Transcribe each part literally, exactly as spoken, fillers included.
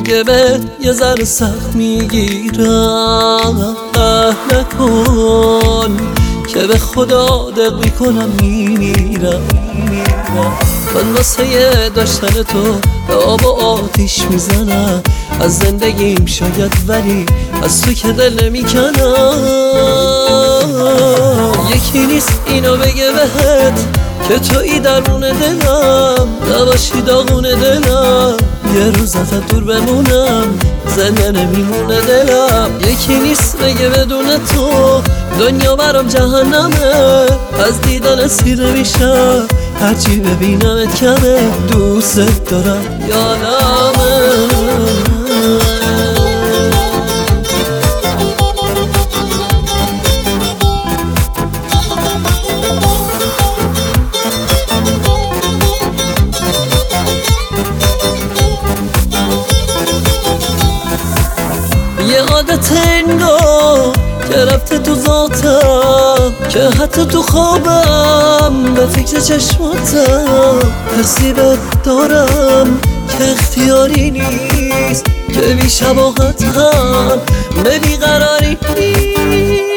اگه به یه ذره سخت میگیرم نکن که به خدا دق میکنم میمیرم من واسه داشتن تو به آب و آتیش میزنم از زندگیم شاید ولی از تو که دل نمیکنم یکی نیست اینو بگه بهت که تویی درون دلم نباشی داغون دلم یه روز ازت دور بمونم زنده نمیمونه دلم یکی نیست بگه بدون تو دنیا برام جهنمه از دیدن سیر میشم هرچی ببینمت کمه دوست دارم یادمه یه عادت انگار که رفته تو ذاتم که حتی تو خوابم به فکر چشماتم حسی بهت دارم که اختیاری نیست که بی شباهت هم به بیقراری نیست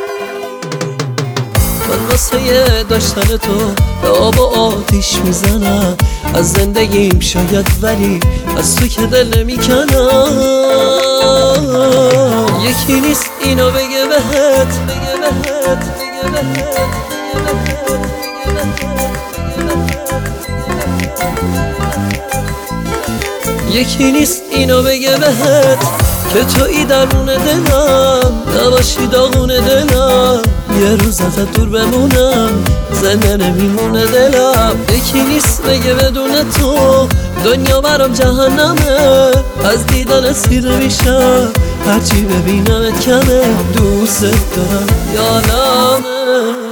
من واسه داشتن تو به آب و آتیش میزنم از زندگیم شاید ولی از تو که دل نمیکنم یکی نیست اینو بگه بهت بگه بهت بگه بهت یکی نیست اینو بگه بهت که تویی درون دلم نباشی داغون دلم یه روز ازت دور بمونم زنده نمیمونه دلم یکی نیست بگه بدون تو دنیا برام جهنمه از دیدن سیر میشم هرچی ببینمت کمه دوست دارم یادمه